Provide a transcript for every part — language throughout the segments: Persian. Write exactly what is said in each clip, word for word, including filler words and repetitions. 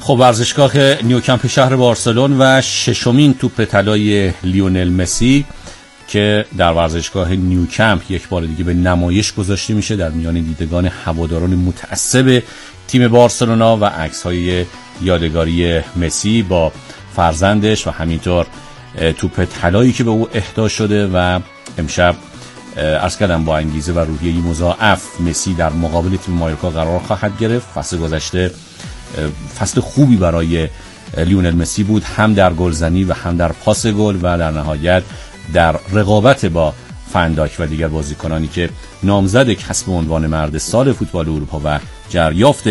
خب ورزشگاه نیوکمپ شهر بارسلون و ششمین توپ طلای لیونل مسی که در ورزشگاه نیوکمپ یک بار دیگه به نمایش گذاشته میشه در میان دیدگان هواداران متعصب تیم بارسلونا و عکس‌های یادگاری مسی با فرزندش و همینطور توپ طلایی که به او اهدا شده. و امشب عرض کردم با انگیزه و روحیه مضاعف مسی در مقابل تیم مایورکا قرار خواهد گرفت. فصل گذشته فصل خوبی برای لیونل مسی بود، هم در گلزنی و هم در پاس گل و در نهایت در رقابت با فنداک و دیگر بازیکنانی که نامزد کسب عنوان مرد سال فوتبال اروپا و دریافت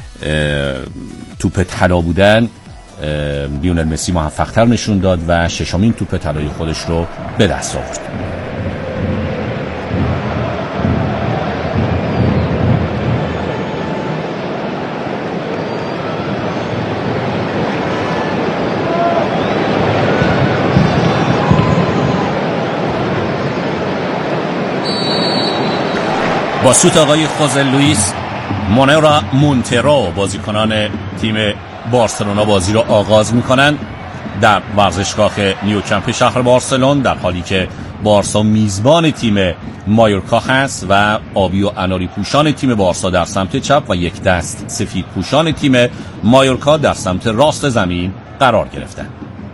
توپ طلا بودن لیونل مسی موفق‌تر نشون داد و ششمین توپ طلای خودش رو به دست آورد. با سوت آقای خوزه لوئیس مونرا مونترو بازیکنان تیم بارسلونا بازی را آغاز می‌کنند در ورزشگاه نیوکمپ شهر بارسلون، در حالی که بارسا میزبان تیم مایورکا هست و آبی و اناری پوشان تیم بارسا در سمت چپ و یک دست سفید پوشان تیم مایورکا در سمت راست زمین قرار گرفتند.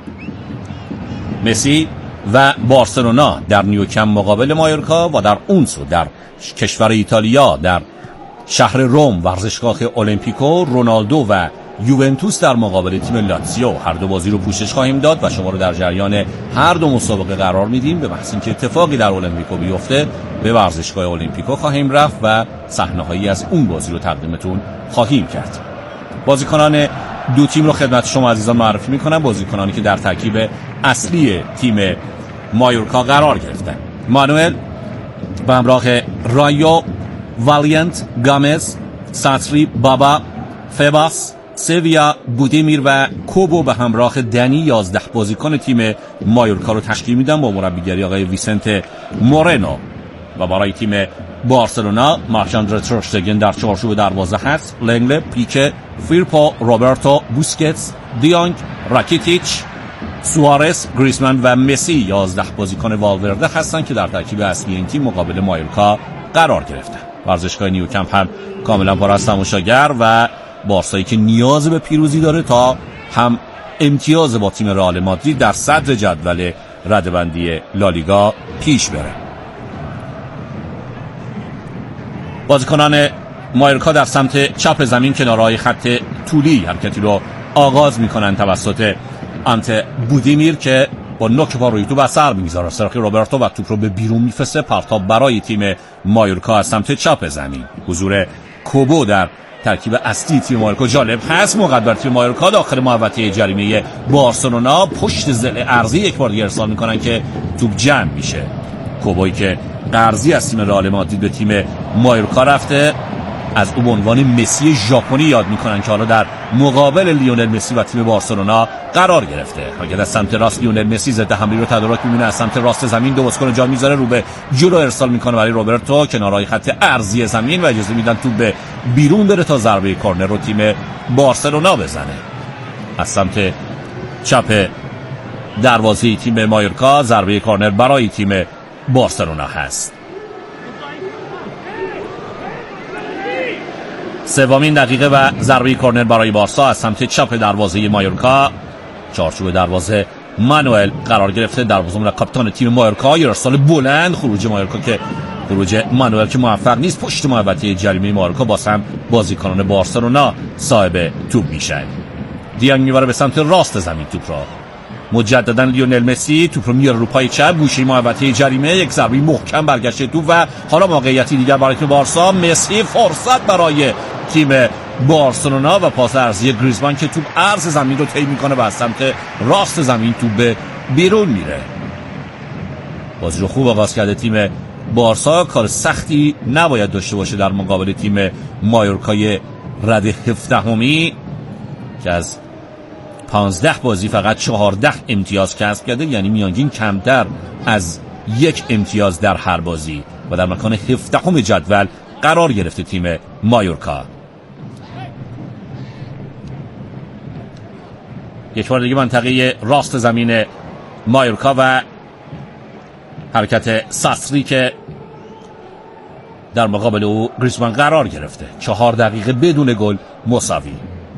مسی و بارسلونا در نیوکمپ مقابل مایورکا و در اون سو در کشور ایتالیا در شهر روم ورزشگاه اولمپیکو رونالدو و یوونتوس در مقابل تیم لاتزیو. هر دو بازی رو پوشش خواهیم داد و شما رو در جریان هر دو مسابقه قرار میدیم. به محض اینکه اتفاقی در اولمپیکو بیفته به ورزشگاه اولمپیکو خواهیم رفت و صحنه‌هایی از اون بازی رو تقدیمتون خواهیم کرد. بازیکنان دو تیم رو خدمت شما عزیزان معرفی میکنم، بازیکنانی که در ترکیب اصلی تیم مایورکا قرار گرفتن. مانوئل به همراه رایو، والینت، گامز، ساتری، بابا، فباس، سویا، بودیمیر و کوبو به همراه دنی یازده بازیکن تیم مایورکا رو تشکیل میدن با مربیگری آقای ویسنت مورنو. و برای تیم بارسلونا مارشاندر تر اشتگن در چارچوب دروازه هست، لنگله، پیکه، فیرپو، روبرتو، بوسکتس، دیونگ، راکیتیچ، سوارز، گریزمان و مسی یازده بازیکن والورده هستند که در ترکیب اصلی این تیم مقابل مایورکا قرار گرفتن. ورزشگاه نیوکمپ هم کاملا پر از تماشاگر و بارسایی که نیاز به پیروزی داره تا هم امتیاز با تیم رئال مادرید در صدر جدول رده‌بندی لالیگا پیش بره. بازیکنان مایورکا در سمت چپ زمین کنارهای خط طولی حرکتی رو آغاز میکنن توسط انت بودیمیر که با نوک پا روی توپ اثر میگذاره. سرخی روبرتو و توپ رو به بیرون میفرسته. پرتاب برای تیم مایورکا از سمت چپ زمین. حضور کوبو در ترکیب اصلی تیم مایورکا جالب هست. مقدر تیم مایورکا داخل محوطه جریمه بارسلونا پشت ضلع ارضی یک بار دیگه ارسال میکنن که توپ جمع میشه. کوبوی که قرضی از تیم رئال مادرید به تیم مایورکا رفته، از او به عنوان مسی ژاپنی یاد میکنن که حالا در مقابل لیونل مسی و تیم بارسلونا قرار گرفته. حرکت از سمت راست لیونل مسی ضد حمله رو تدارک می‌بینه، از سمت راست زمین دو بازیکن جا میذاره، رو به جلو ارسال میکنه برای روبرتو کنارهای خط ارضی زمین و اجازه میدن توپ به بیرون بره تا ضربه کورنر رو تیم بارسلونا بزنه. از سمت چپ دروازه تیم مایورکا ضربه کورنر برای تیم بارسلونا هست. سومین دقیقه و ضربه کورنر برای بارسا از سمت چپ دروازه مایورکا. چارچوب دروازه مانوئل قرار گرفته، دروازه‌بان کاپیتان تیم مایورکا. یه ارسال بلند، خروج مایورکا که خروج مانوئل که موفق نیست. پشت محوطه جریمه مایورکا باز هم بازیکنان بارسلونا صاحب توپ میشن. دیانگ میبره به سمت راست زمین توپ را. مجددا لیونل مسی توپ رو میاره رو پای چپ، گوشه محوطه جریمه، یک ضربه محکم برگشته توپ و حالا موقعیتی دیگر برای تیم بارسا. مسی فرصت برای تیم بارسلونا و پاس ارضی گریزمان که توپ عرض زمین رو طی میکنه و از سمت راست زمین توپ به بیرون میره. بازی رو خوب آغاز کرده تیم بارسا، کار سختی نباید داشته باشه در مقابل تیم مایورکای رده هفدهمی که از پانزده بازی فقط چهارده امتیاز کسب کرده، یعنی میانگین کمتر از یک امتیاز در هر بازی و در مکان هفدهم جدول قرار گرفته تیم مایورکا. یک بار دیگه منطقه راست زمین مایورکا و حرکت ساسری که در مقابل او گریزمان قرار گرفته. چهار دقیقه بدون گل مساوی.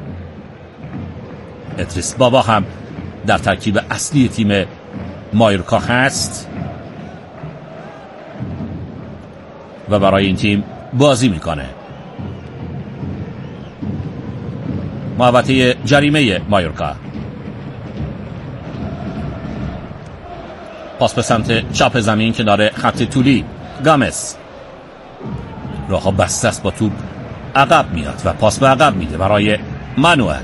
ادریس بابا هم در ترکیب اصلی تیم مایورکا هست و برای این تیم بازی میکنه. محوطه جریمه مایورکا، پاس به سمت چپ زمین کنار خط طولی. گامز راه ها بسته است، با توپ عقب میاد و پاس به عقب میده برای مانوئل.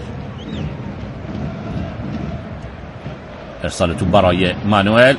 ارسال توپ برای مانوئل،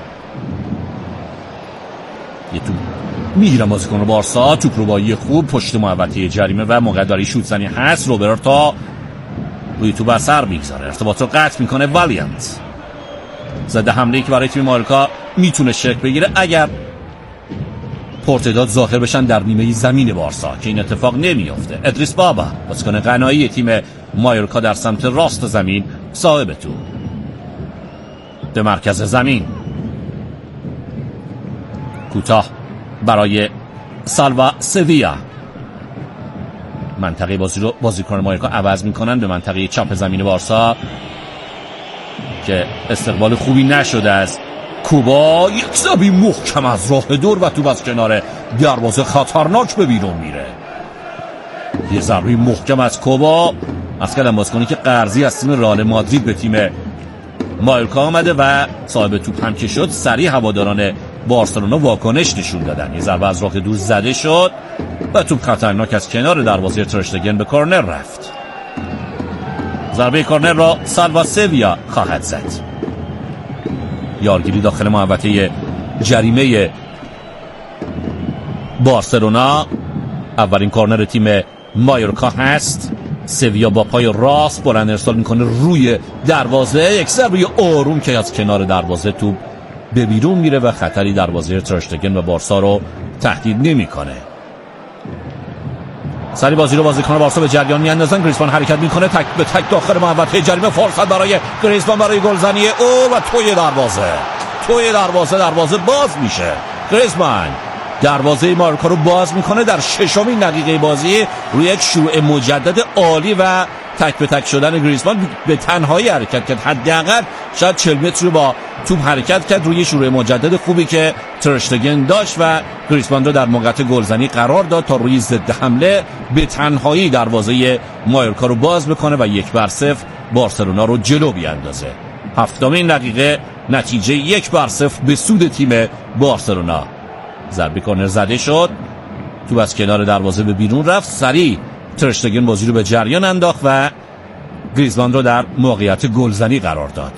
یه توپ میگیره بازیکن بارسا. توپ رو با یه خوب پشت محوطه جریمه و موقع داری شوت زنی هست. روبرتا روی توپ اثر میگذاره، ارتباط رو قطع میکنه. والیانت زده حمله که برای تیم مایورکا میتونه شکل بگیره اگر پورتداد ظاهر بشن در نیمه زمین بارسا که این اتفاق نمیافته. ادریس بابا بازیکن غنایی تیم مایورکا در سمت راست زمین صاحب توپ به مرکز زمین. کوتاه برای سالوا سویا. منطقه بازی رو بازیکن مایورکا عوض میکنن به منطقه چپ زمین بارسا که استقبال خوبی نشده از کوبا. یک ضربه محکم از راه دور و توپ از کنار دروازه خطرناک به بیرون میره. یه ضربه محکم از کوبا از کلم بازیکنی که قرضی از تیم رئال مادرید به تیم مایورکا آمده و صاحب توپ هم که شد. سریع هواداران بارسلونا واکنش نشون دادن. یه ضربه از راه دور زده شد و توپ خطرناک از کنار دروازه تر اشتگن به کورنر رفت. ضربه کورنر را سالوا سویا خواهد زد. یارگیری داخل محوطه جریمه بارسلونا. اولین کورنر تیم مایورکا هست. سویا با پای راست بلند ارسال میکنه روی دروازه. یک ضربه آروم که از کنار دروازه توپ به بیرون میره و خطری دروازه تر اشتگن و بارسا رو تهدید نمیکنه. سری بازی رو بازیکن بارسا به جریان میاندازن. گریزمان حرکت میکنه تک به تک داخل محوطه جریمه. فرصت برای گریزمان برای گلزنی او و توی دروازه توی دروازه دروازه باز میشه. گریزمان دروازه مایورکا رو باز میکنه در ششمین دقیقه بازی روی یک شروع مجدد عالی و تک به تک شدن گریزمان. به تنهایی حرکت کرد، حداقل شاید چهل متر با توپ حرکت کرد روی شروع مجدد خوبی که تر اشتگن داشت و گریزمان رو در موقعیت گلزنی قرار داد تا روی ضد حمله به تنهایی دروازه مایورکا رو باز بکنه و یک بر صفر بارسلونا رو جلو بیاندازه. هفتمین دقیقه نتیجه یک بر صفر به سود تیم بارسلونا. ضربه کورنر زده شد، توپ از کنار دروازه به بیرون رفت. سریع تر اشتگن بازی رو به جریان انداخت و گریزمان رو در موقعیت گلزنی قرار داد.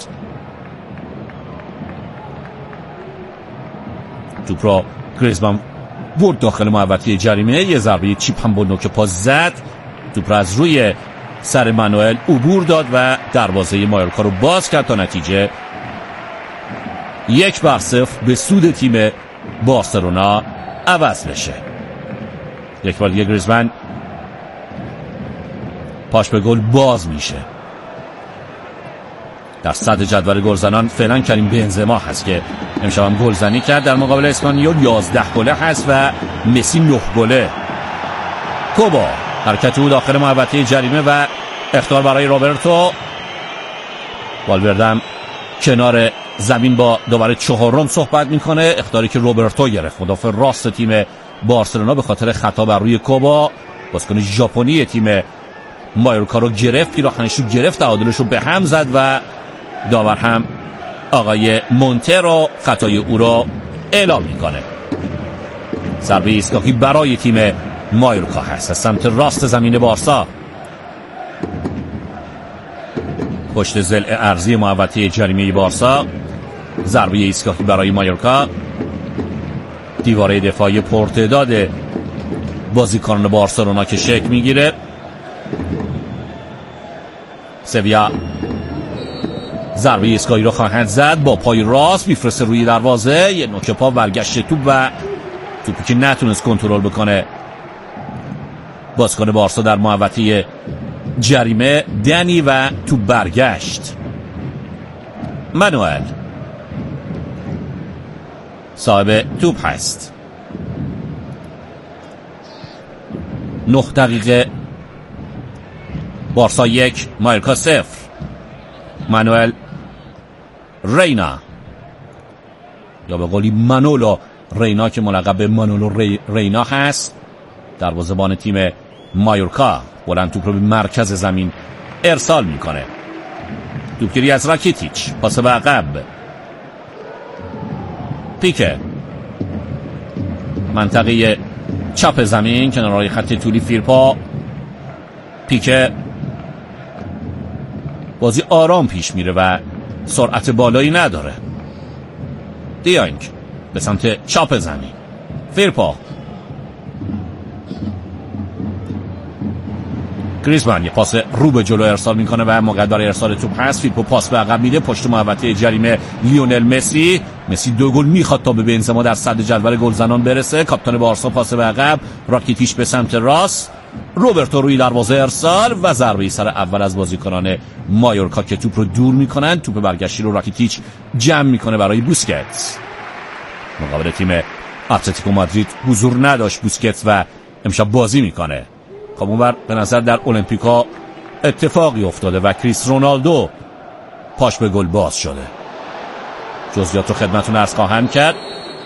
توپ را گریزمان برد داخل محوطه جریمه. یه ضربه چیپ هم با نوک پا زد. توپ را از روی سر مانوئل عبور داد و دروازه مایورکا رو باز کرد تا نتیجه یک بر صفر به سود تیم بارسلونا عوض بشه. یک بار دیگه گریزمان پاش به گل باز میشه. در صدر جدول گلزنان فعلا کریم بنزما هست که امشب هم گلزنی کرد. در مقابل اسپانیول یازده گله هست و مسی نه گله. کوبا حرکت او داخل محوطه جریمه و اخطار برای روبرتو. والوردم کنار زمین با داور چهارم صحبت میکنه. اخطاری که روبرتو گرفت، مدافع راست تیم بارسلونا، به خاطر خطا بر روی کوبا. بازیکن ژاپنی تیم مایورکا رو گرفت، پیراهنش رو گرفت، تعادلش رو به هم زد و داور هم آقای مونترو خطای او را اعلام میکنه. ضربه ایستگاهی برای تیم مایورکا هست از سمت راست زمین بارسا. پشت ضلع ارضی محوطه جریمه بارسا. ضربه ایستگاهی برای مایورکا. دیواره دفاعی پورتداد بازیکنان بارسلونا که شکل میگیره. سویا ضربه ایستگاهی رو خواهد زد، با پای راست میفرسته روی دروازه. یه نوک پا برگشت توپ و توپی که نتونست کنترل بکنه بازیکن بارسا در محوطه جریمه. دنی و توپ برگشت. مانوئل صاحب توپ هست. نه دقیقه بارسا یک مایورکا صفر. مانوئل رینا یا به قولی مانولو رینا که ملقب به مانولو ری... رینا هست، دروازه‌بان تیم مایورکا بلند توپ رو به مرکز زمین ارسال میکنه. توپگیری از راکیتیچ، پاس به عقب. پیکه منطقه چپ زمین کنارهای خط طولی فیرپا. پیکه بازی آرام پیش میره و سرعت بالایی نداره. دیانگ به سمت چپ زمین. فیرپا. گریزمان یه پاس رو به جلو ارسال میکنه و موقع برای ارسال توپ هست. فیرپا پاس به عقب میده پشت محوطه جریمه. لیونل مسی مسی دو گل میخواد تا به بنزما در صدر جدول گلزنان برسه. کاپیتان بارسا پاس به عقب. راکیتیچ به سمت راست. روبرتو روی دروازه ارسال و ضربه سر اول از بازیکنان مایورکا که توپ رو دور میکنن. توپ برگشتی رو راکیتیچ جمع میکنه برای بوسکتس. مقابل تیم اتلتیکو مادرید حضور نداشت بوسکتس و امشب بازی میکنه. خب اونور به نظر در المپیکا اتفاقی افتاده و کریس رونالدو پاش به گل باز شده. جزئیات رو خدمتتون عرض خواهم کرد.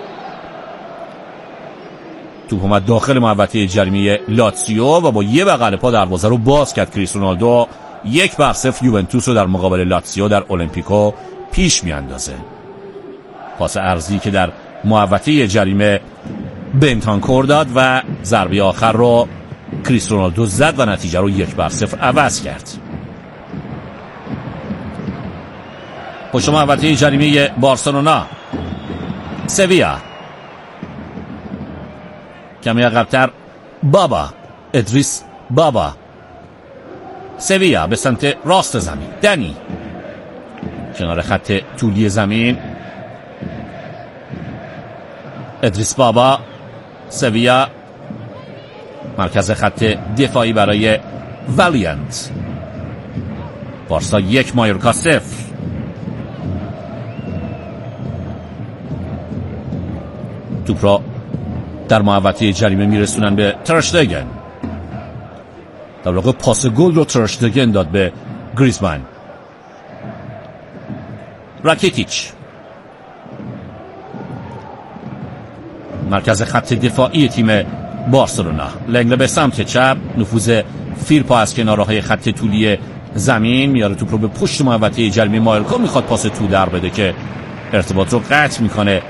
توپ اومد داخل محوطه جریمه لاتزیو و با یه بغل پا دروازه رو باز کرد کریس رونالدو. یک بر صفر یوونتوس رو در مقابل لاتزیو در المپیکو پیش میاندازه. پاس عرضی که در محوطه جریمه بنتانکور داد و ضربه آخر رو کریس رونالدو زد و نتیجه رو یک بر صفر عوض کرد. پشت محوطه جریمه بارسلونا. سویا کمی عقب‌تر. بابا ادریس بابا. سویا به سمت راست زمین. دنی کنار خط طولی زمین. ادریس بابا. سویا مرکز خط دفاعی برای والیانت. بارسا یک مایورکا صفر. توپ را در محوطه جریمه میرسونن به ترشتگن. در واقع پاس گل رو ترشتگن داد به گریزمان. راکیتیچ مرکز خط دفاعی تیم بارسلونا. لنگله به سمت چپ. نفوذ فیرپا از کنارهای خط طولی زمین میاره توپ رو به پشت محوطه جریمه مایورکا. میخواد پاس تو در بده که ارتباط رو قطع میکنه.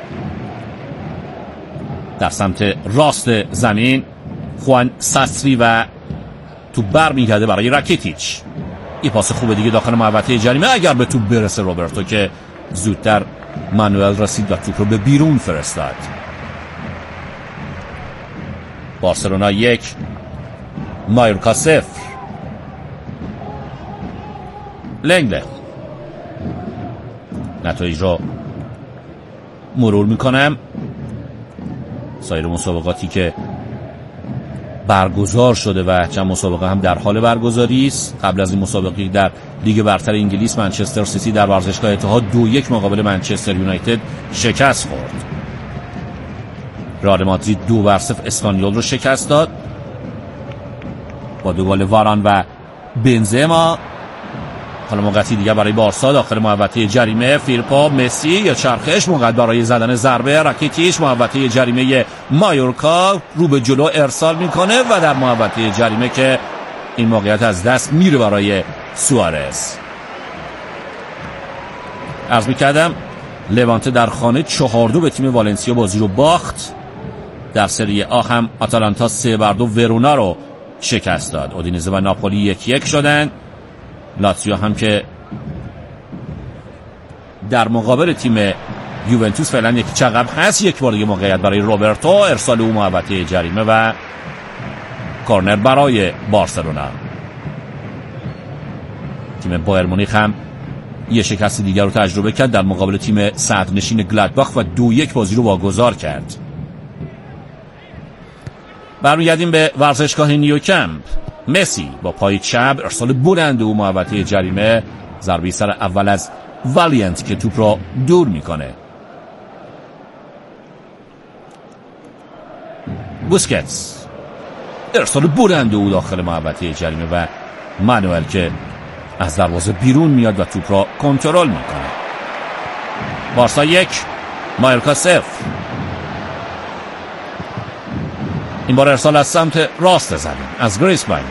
در سمت راست زمین خوان ساسری و توپ بر میگرده برای راکیتیچ. یه پاس خوبه دیگه داخل محوطه جریمه اگر به توپ برسه روبرتو که زودتر مانوئل رسید و توپ رو به بیرون فرستاد. بارسلونا یک مایورکا صفر. لنگله نتایج رو مرور میکنم. سایر مسابقاتی که برگزار شده و چند مسابقه هم در حال برگزاری است. قبل از این مسابقه در لیگ برتر انگلیس منچستر سیتی در ورزشگاه اتحاد دو یک مقابل منچستر یونایتد شکست خورد. رئال مادرید دو بر صفر اسپانیول رو شکست داد با دو گل واران و بنزما. حالا موقعی دیگه برای بارسا داخل محوطه جریمه. فیرپا مسی یا چرخش موقع برای زدن ضربه. راکیتیچ محوطه جریمه مایورکا رو به جلو ارسال میکنه و در محوطه جریمه که این موقعیت از دست میره برای سوارز. عرض میکردم لوانته در خانه چهار دو به تیم والنسیا بازی رو باخت. در سری آ هم آتالانتا سه بر دو ورونا رو شکست داد. اودینزه و ناپولی یک یک شدن. لاتزیو هم که در مقابل تیم یوونتوس فعلا یک چقب هست. یک بار دیگه موقعیت برای روبرتو. ارسال او محوطه جریمه و کورنر برای بارسلونا. تیم بایر مونیخ هم یه شکست دیگر رو تجربه کرد در مقابل تیم صدرنشین گلادباخ و دو یک بازی رو واگذار کرد. برمیگردیم به ورزشگاه نیوکمپ. مسی با پای چپ ارسال بلند او محوطه جریمه. ضربه سر اول از والینت که توپ را دور میکنه. بوسکتس ارسال بلند او داخل محوطه جریمه و مانوئل که از دروازه بیرون میاد و توپ را کنترل میکنه. بارسا یک، مایورکا صفر. این بار ارسال از سمت راست زمین از گریزمان.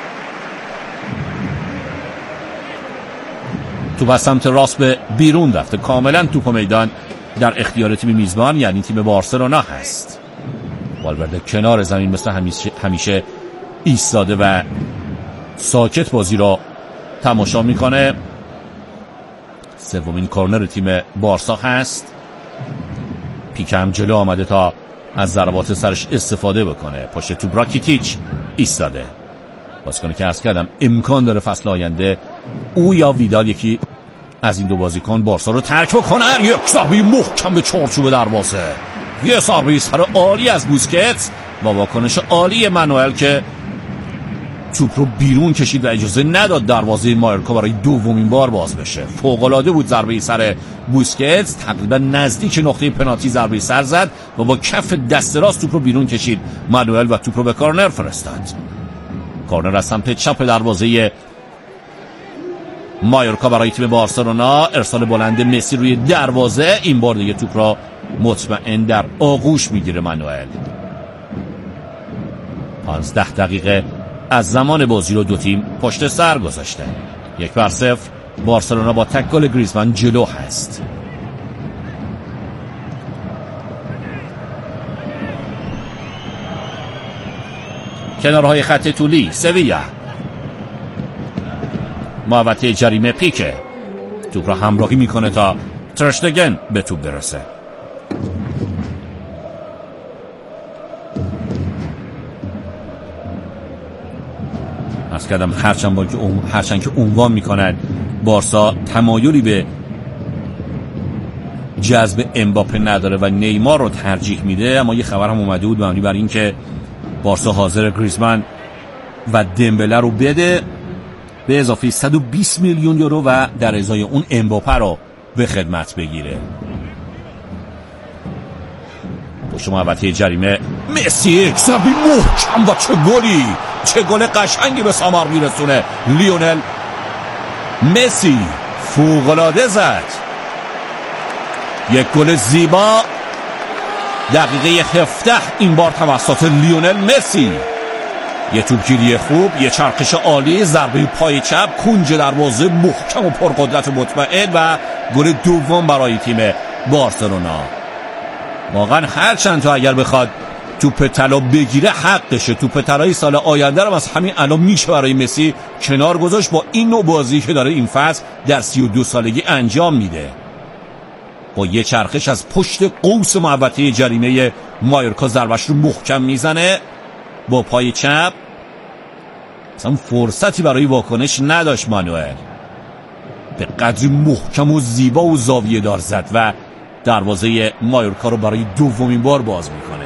توپ از سمت راست به بیرون رفته. کاملا توپ میدان در اختیار تیم میزبان یعنی تیم بارسلونا هست. والورده کنار زمین مثل همیشه, همیشه ایستاده و ساکت بازی را تماشا میکنه. سومین کورنر تیم بارسا هست. پیک هم جلو آمده تا از ضربات سرش استفاده بکنه. پشت توپ راکیتیچ ایستاده. بازیکنی که عرض کردم امکان داره فصل آینده او یا ویدال یکی از این دو بازیکن بارسا رو ترک بکنن. یک ضربه محکم به چارچوب دروازه. یه ضربه سر عالی از بوسکتس با واکنش عالی مانوئل که توپ رو بیرون کشید و اجازه نداد دروازه مایورکا برای دومین بار باز بشه. فوق‌العاده بود ضربه سر بوسکتس. تقریبا نزدیک نقطه پنالتی ضربه سر زد و با کف دست راست توپ رو بیرون کشید مانوئل و توپ رو به کورنر فرستاد. کورنر از سمت چپ دروازه مایورکا برای تیم بارسلونا. ارسال بلند مسی روی دروازه. این بار دیگه توپ را مطمئن در آغوش میگیره مانوئل. پانزده دقیقه از زمان بازی رو دو تیم پشت سر گذاشته. یک بر صفر بارسلونا با تک گل گریزمان جلو هست. کنارهای خط طولی سویا. محوطه جریمه پیکه. توپ را همراهی میکنه تا ترشتگن به توپ برسه. از کردم هرچند با که اون هرچند که عنوان میکنن بارسا تمایلی به جذب امباپه نداره و نیمار رو ترجیح میده، اما یه خبر هم اومده بود مبنی بر این که بارسا حاضر گریزمان و دمبله رو بده به اضافه صد و بیست میلیون یورو و در ازای اون امباپه رو به خدمت بگیره. پشت محوطه جریمه مسی یک ضربه محکم و چه گلی، چه گل قشنگی به ثمر میرسونه لیونل مسی. فوق‌العاده زد. یک گل زیبا دقیقه هفده این بار توسط لیونل مسی. یه توپگیری خوب، یه چرخش عالی، ضربه پای چپ، کنج دروازه محکم و پرقدرت مطمئن و گل دوم برای تیم بارسلونا. واقعا هر چند تا اگر بخواد توپ طلا بگیره حقشه. توپ طلای سال آینده رو از همین الان میشه برای مسی کنار گذاشت با این نوع بازی که داره این فصل در سی و دو سالگی انجام میده. با یه چرخش از پشت قوس محوطه جریمه مایورکا ضربش رو محکم میزنه با پای چپ. اصلا فرصتی برای واکنش نداشت مانوئل. به قدری محکم و زیبا و زاویه دار زد و دروازه مایورکا رو برای دومین بار باز میکنه.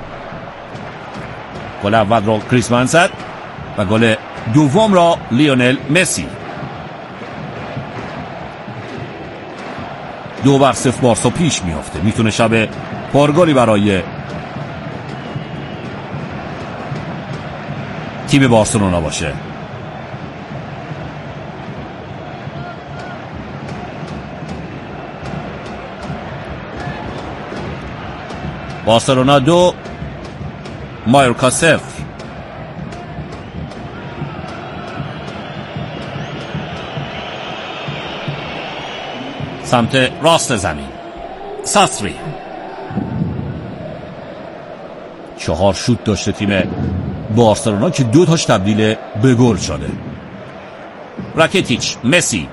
گل اول را گریزمان زد و گل دوم را لیونل مسی. دو بر صفر بارسا پیش میافته. میتونه شب پرگلی برای تیم بارسلونا باشه. بارسلونا دو مایورکا صفر. سمت راست زمین ساسری. چهار شوت داشته تیم بارسلونا که دو تاش تبدیل به گل شده. راکیتیچ مسی.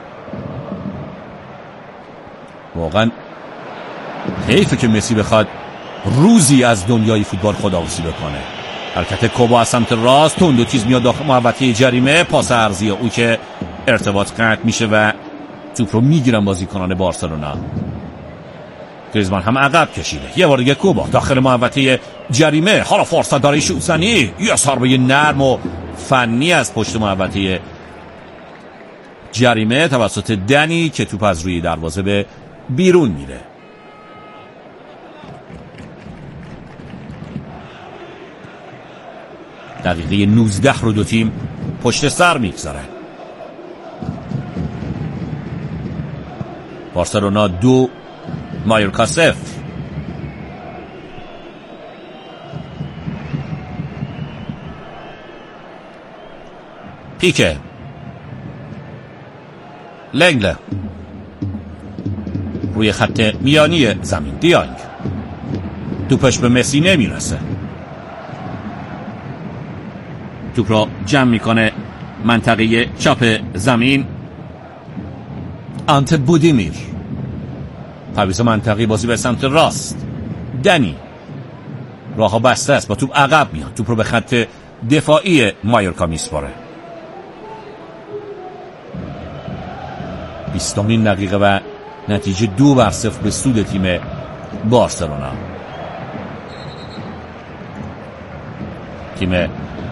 واقعا حیفه که مسی بخواد روزی از دنیای فوتبال خداحافظی بکنه. حرکت کوبا از سمت راست تند و تیز میاد داخل محوطه جریمه. پاس عرضی او که ارتباط قطع میشه و توپ رو میگیرن بازیکنان بارسلونا. گریزمان هم عقب کشیده. یه بار دیگه کوبا داخل محوطه جریمه. حالا فرصت برای شوت زنی. یه ضربه نرم و فنی از پشت محوطه جریمه توسط دنی که توپ از روی دروازه به بیرون میره. دقیقه نوزده رو دو تیم پشت سر میگذارن. بارسلونا دو مایورکا صفر. پیکه، لنگله روی خط میانی زمین، دیانگ توپش به مسی نمیرسه. توپ را جمع میکنه منطقه چپ زمین. آنت بودیمیر، تعویض منطقی بازی به سمت راست. دنی راهها بسته است، با توپ عقب میاد، توپ رو به خط دفاعی مایورکا میسپاره. بیستمین دقیقه و نتیجه دو بر صفر به سود تیم بارسلونا. تیم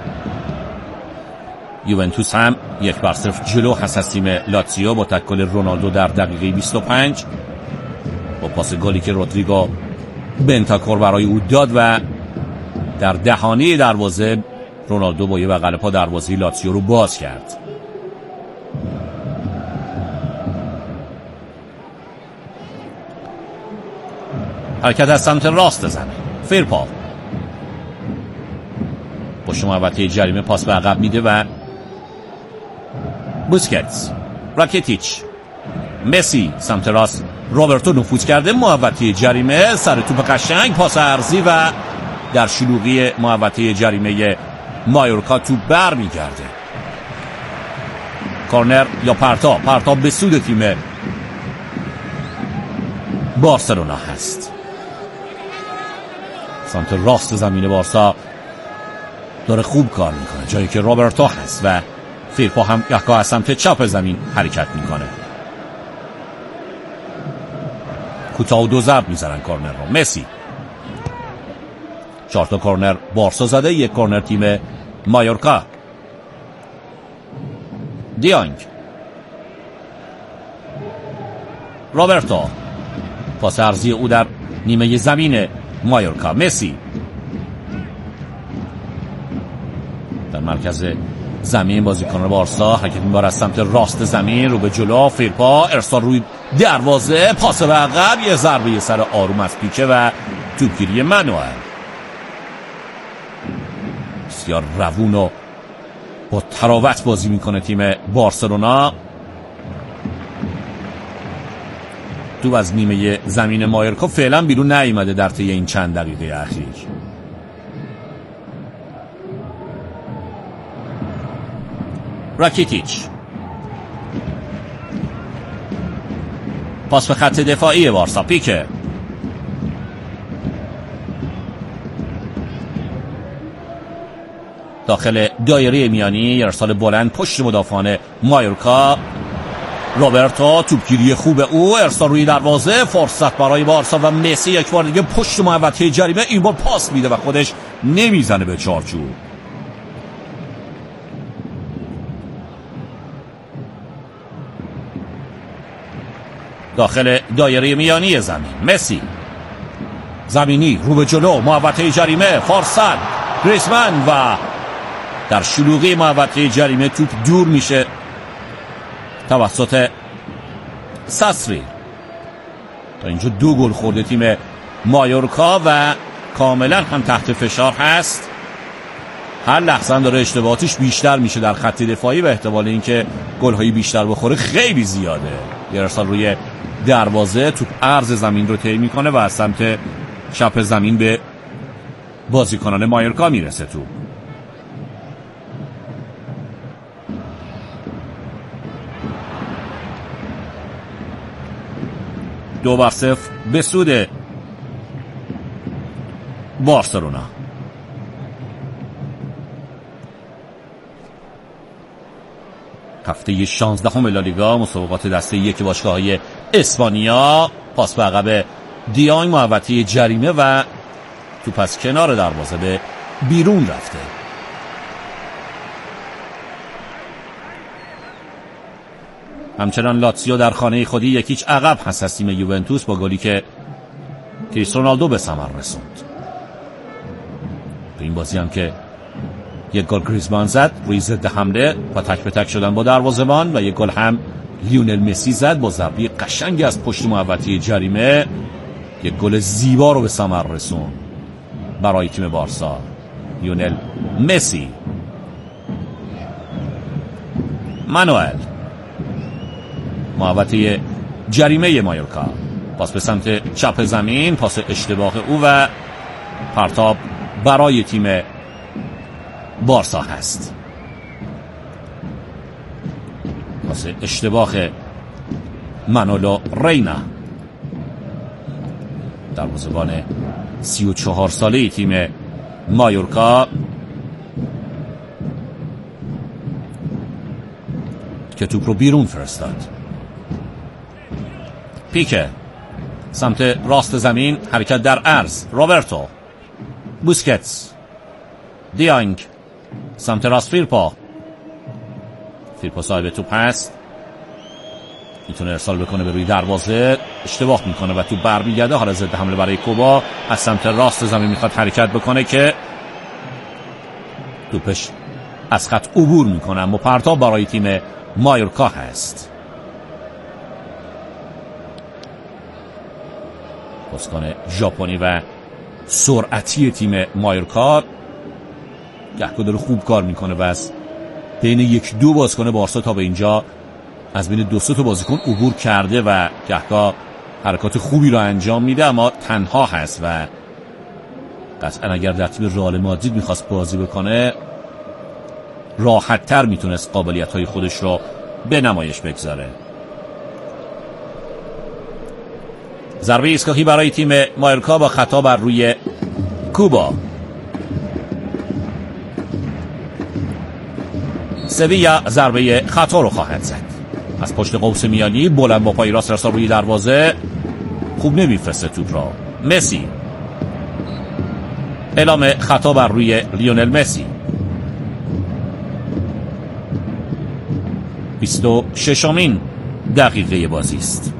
یوونتوس هم یک بر صفر جلو هست از تیم لاتزیو با تکل رونالدو در دقیقه بیست و پنج با پاس گلی که رودریگو بنتاکور برای او داد و در دهانه دروازه رونالدو با یه بغل پا دروازه لاتزیو رو باز کرد. حرکت از سمت راست زمین، فیرپا با شما محوطه جریمه پاس به عقب میده و بوسکتس، راکیتیچ، مسی سمت راست، روبرتو نفوذ کرده محوطه جریمه، سر توپ قشنگ، پاس عرضی و در شلوغی محوطه جریمه مایورکا توپ بر میگرده. کورنر یا پرتاب، پرتاب به سود تیم بارسلونا هست. سمت راست زمین بارسا داره خوب کار میکنه، جایی که روبرتو هست و فیرپا هم یکا از سمت چپ زمین حرکت میکنه. کوتاه و دو ضرب میزنن کورنر رو. مسی چهار تا کورنر بارسا زده، یک کورنر تیم مایورکا. دیانگ، روبرتو، پاس عرضی او در نیمه زمین مایورکا. مسی در مرکز زمین، بازیکن بارسا حرکت می‌بره از سمت راست زمین رو به جلو. فیرپا، ارسال روی دروازه، پاس به عقب، یه ضربه یه سر آروم از پیکه و توپگیری منوئل. بسیار روون و با تراوت بازی میکنه تیم بارسلونا. تو از نیمه زمین مایورکا فعلا بیرون نیامده در طی این چند دقیقه اخیر. راکیتیچ، پاس به خط دفاعی بارسا. پیکه، داخل دایره میانی، ارسال بلند پشت مدافعان مایورکا. روبرتو، توپگیری خوب او، ارسال روی دروازه، فرصت برای بارسا و مسی یک بار دیگه پشت محوطه جریمه، این بار پاس میده و خودش نمیزنه به چارچوب. داخل دایره میانی زمین، مسی زمینی رو به جلو، محوطه جریمه، فرصت گریزمان و در شلوغی محوطه جریمه توپ دور میشه توسط ساسری. تا اینجا دو گل خورده تیم مایورکا و کاملا هم تحت فشار هست. هر لحظه هم داره اشتباهاتش بیشتر میشه در خط دفاعی و احتمال اینکه گل‌های بیشتر بخوره خیلی زیاده. یه ارسال روی دروازه، توپ عرض زمین رو طی میکنه و از سمت چپ زمین به بازیکنان مایورکا میرسه. توپ دو بر صفر به سود بارسلونا. هفته شانزدهم لالیگا، مسابقات دسته یک باشگاه‌های اسپانیا. پاس به عقب دیانگ، محوطه جریمه و توپ از کنار دروازه به بیرون رفته. همچنان لاتزیو در خانه خودی یکیچ عقب هست از تیم یوونتوس با گلی که کریستیانو رونالدو به ثمر رسوند. تو این بازی هم که یک گل گریزمان زد روی ضد حمله و تک به تک شدن با دروازه‌بان و یک گل هم لیونل مسی زد با ضربه قشنگی از پشت محوطه جریمه. یک گل زیبا رو به ثمر رسوند برای تیم بارسا لیونل مسی. مانوئل محوطه جریمه مایورکا، پاس به سمت چپ زمین، پاس اشتباه او و پرتاب برای تیم بارسا هست. پاس اشتباه مانولو رینا، دروازه‌بان سی و چهار ساله تیم مایورکا که توپ رو بیرون فرستاد. پیکه سمت راست زمین، حرکت در عرض، روبرتو بوسکتس، دیانگ سمت راست فیرپا، فیرپا صاحب توپ هست، میتونه ارسال بکنه به روی دروازه، اشتباه میکنه و توپ برمیگرده. حالا ضد حمله برای کوبا از سمت راست زمین میخواد حرکت بکنه که توپش از خط عبور میکنه، اما پرتاب برای تیم مایورکا هست. بازیکن ژاپنی و سرعتی تیم مایورکا گهگاه داره خوب کار میکنه و از بین یک دو بازیکن بارسا تا به اینجا از بین دو سه تا بازیکن عبور کرده و گهگاه حرکات خوبی رو انجام میده، اما تنها هست و قطعا اگر در تیم رئال مادرید میخواست بازی بکنه راحت تر میتونست قابلیت های خودش رو به نمایش بگذاره. ضربه ایستگاهی برای تیم مایورکا با خطا بر روی کوبا. سویا ضربه خطا رو خواهد زد از پشت قوس میانی، بلند با پای راست ارسال روی دروازه، خوب نمیفرسته توپ را. مسی، اعلام خطا بر روی لیونل مسی. بیست و ششمین دقیقه بازی است.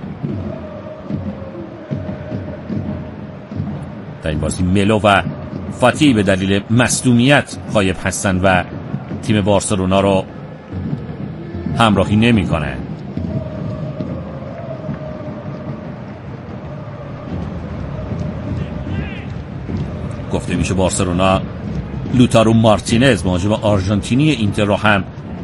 در این بازی ملو و فاتی به دلیل مصدومیت غایب هستند و تیم بارسلونا رو همراهی نمی کنه. گفته میشه بارسلونا لوتارو مارتینز مهاجم آرژانتینی اینتر رو هم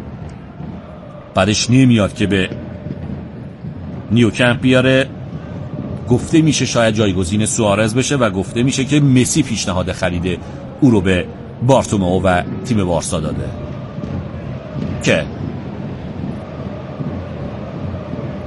بعدش نمیاد که به نیوکمپ بیاره. گفته میشه شاید جایگزین سوارز بشه و گفته میشه که مسی پیشنهاد خرید او رو به بارتومئو و تیم بارسا داده که